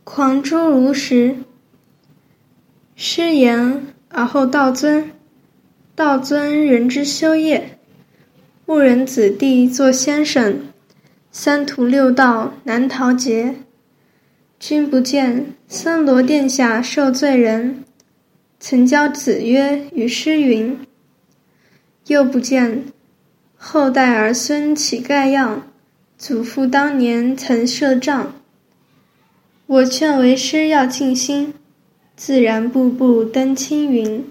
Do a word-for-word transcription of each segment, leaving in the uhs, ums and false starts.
狂诸如实。师言而后道尊，道尊人之修业，误人子弟作先生，三途六道难逃劫。君不见森罗殿下受罪人，曾教子曰与师云。又不见后代儿孙乞丐样，祖父当年曾设帐。我劝为师要尽心，自然步步登青云。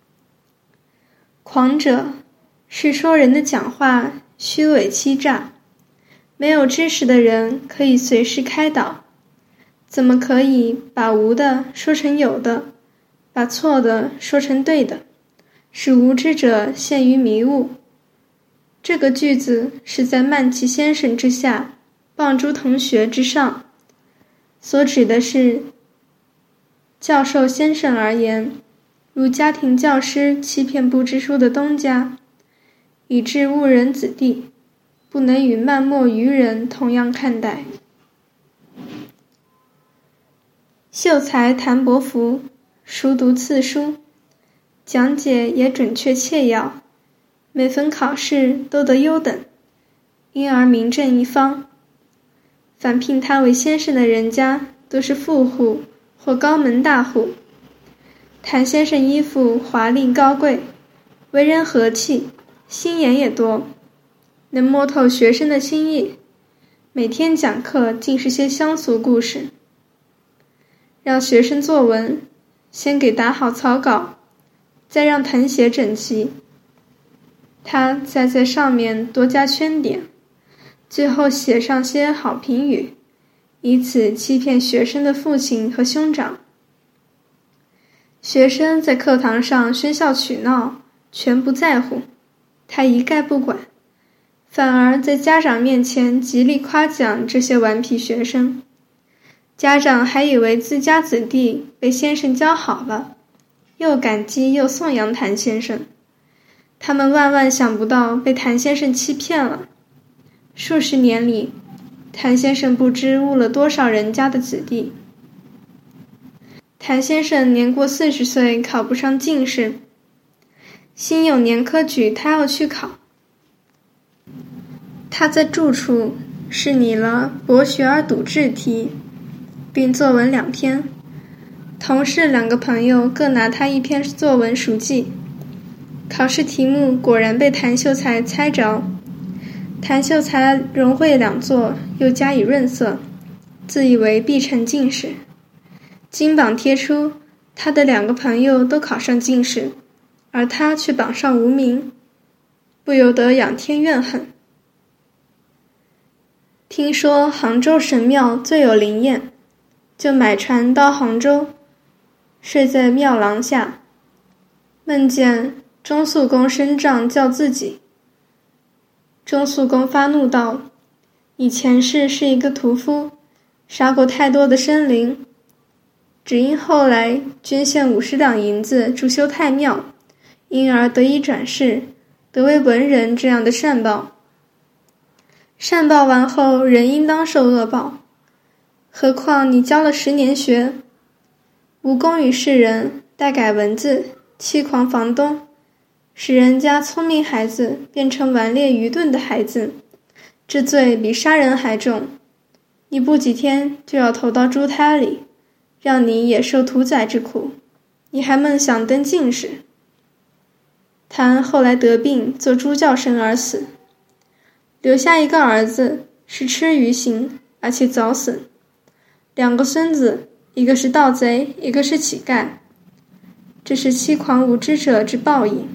狂者是说人的讲话虚伪欺诈，没有知识的人可以随时开导，怎么可以把无的说成有的，把错的说成对的，使无知者陷于迷雾。这个句子是在曼奇先生之下，傍诸同学之上，所指的是教授先生而言，如家庭教师欺骗不知书的东家，以致误人子弟，不能与漫默愚人同样看待。秀才谭伯符熟读次书，讲解也准确切要，每逢考试都得优等，因而名震一方。凡聘他为先生的人家都是富户或高门大户。谭先生衣服华丽高贵，为人和气，心眼也多，能摸透学生的心意，每天讲课尽是些乡俗故事。让学生作文，先给打好草稿，再让誊写整齐，他再在上面多加圈点，最后写上些好评语，以此欺骗学生的父亲和兄长。学生在课堂上喧笑取闹，全不在乎，他一概不管，反而在家长面前极力夸奖这些顽皮学生。家长还以为自家子弟被先生教好了，又感激又颂扬谭先生。他们万万想不到被谭先生欺骗了。数十年里，谭先生不知误了多少人家的子弟。谭先生年过四十岁考不上进士，辛酉年科举他要去考。他在住处是拟了博学而笃志题，并作文两篇，同事两个朋友各拿他一篇作文熟记。考试题目果然被谭秀才猜着，谭秀才融会两作，又加以润色，自以为必成进士。金榜贴出，他的两个朋友都考上进士，而他却榜上无名，不由得仰天怨恨。听说杭州神庙最有灵验，就买船到杭州，睡在庙廊下，梦见钟肃公升帐叫自己。钟肃公发怒道：你前世是一个屠夫，杀过太多的生灵，只因后来捐献五十两银子筑修太庙，因而得以转世，得为文人这样的善报。善报完后，人应当受恶报。何况你教了十年学，无功于世人，代改文字，欺狂房东，使人家聪明孩子变成顽劣愚钝的孩子，这罪比杀人还重。你不几天就要投到猪胎里，让你也受屠宰之苦，你还梦想登进士。谭后来得病，做猪叫声而死，留下一个儿子是吃鱼刑，而且早死，两个孙子，一个是盗贼，一个是乞丐，这是欺狂无知者之报应。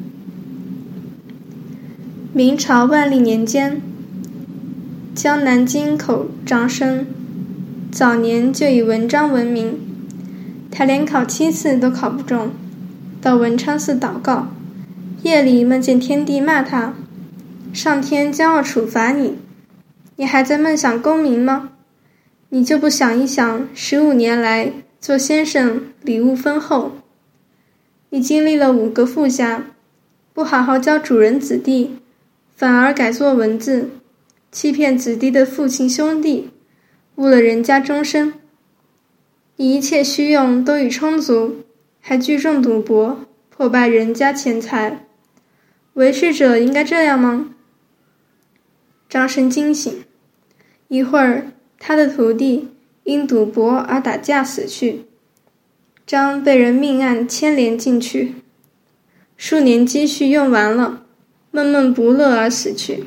明朝万历年间，江南京口张生早年就以文章闻名，他连考七次都考不中，到文昌寺祷告，夜里梦见天帝骂他，上天将要处罚你，你还在梦想功名吗？你就不想一想，十五年来做先生礼物丰厚，你经历了五个富家，不好好教主人子弟，反而改作文字，欺骗子弟的父亲兄弟，误了人家终身。 你一切需用都已充足，还聚众赌博，破败人家钱财，为士者应该这样吗？张生惊醒，一会儿他的徒弟因赌博而打架死去，张被人命案牵连进去，数年积蓄用完了，闷闷不乐而死去。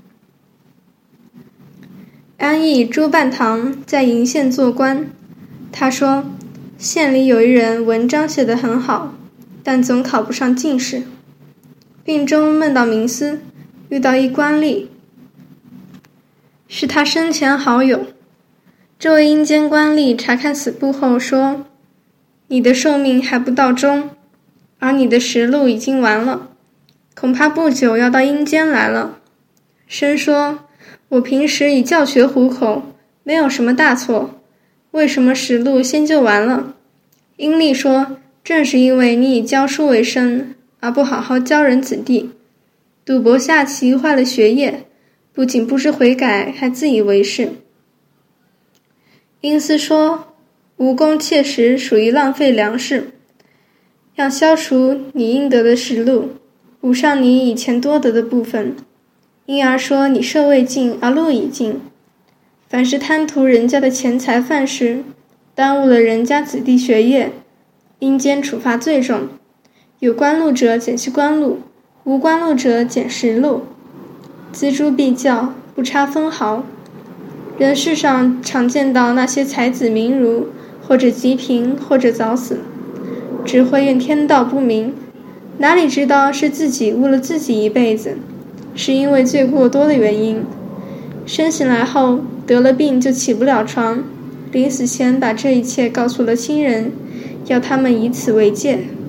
安邑朱半堂在鄞县做官，他说县里有一人文章写得很好，但总考不上进士。病中梦到冥思，遇到一官吏，是他生前好友。这位阴间官吏查看死簿后说，你的寿命还不到终，而你的食禄已经完了，恐怕不久要到阴间来了。生说，我平时以教学糊口，没有什么大错，为什么食禄先就完了？阴吏说，正是因为你以教书为生，而不好好教人子弟，赌博下棋坏了学业，不仅不知悔改，还自以为是。阴司说，无功切食属于浪费粮食，要消除你应得的食禄，补上你以前多得的部分。因而说你社未尽而禄已尽，凡是贪图人家的钱财饭食，耽误了人家子弟学业，阴间处罚最重，有官禄者减去官禄，无官禄者减食禄，锱铢必较，不差分毫。人世上常见到那些才子名儒，或者极贫，或者早死，只会怨天道不明，哪里知道是自己误了自己一辈子，是因为罪过多的原因。生醒来后得了病就起不了床，临死前把这一切告诉了亲人，要他们以此为戒。